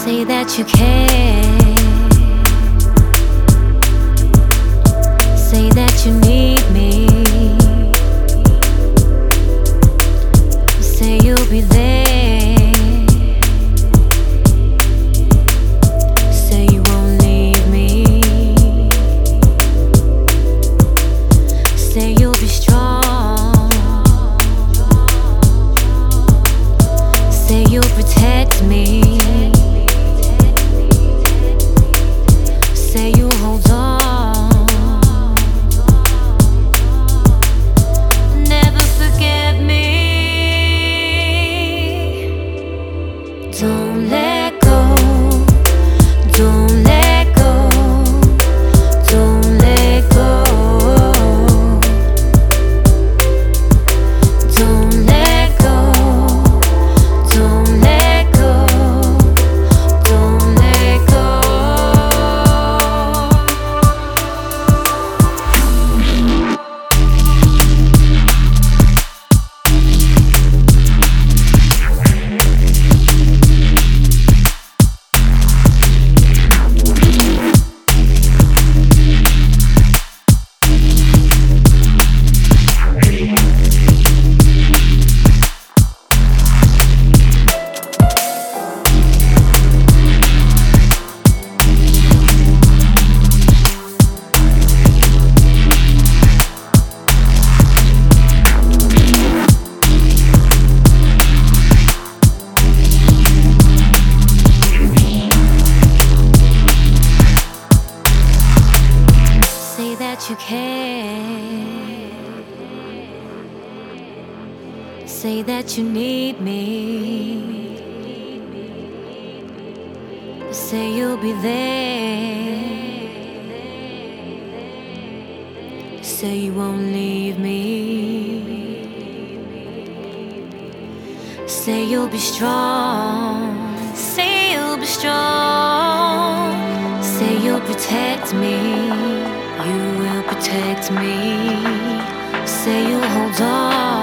Say that you care. Say that you need me. Say you'll be there. Say you won't leave me. Say you'll be strong. Say you'll protect me. Say you hold on. Never forget me. Don't let go. Don't let go. Don't let go. Don't let go. Don't let go. Don't let go. Say that you care. Say that you need me. Say you'll be there. Say you won't leave me. Say you'll be strong. Say you'll be strong. Say you'll protect me. You will protect me. Say you'll hold on.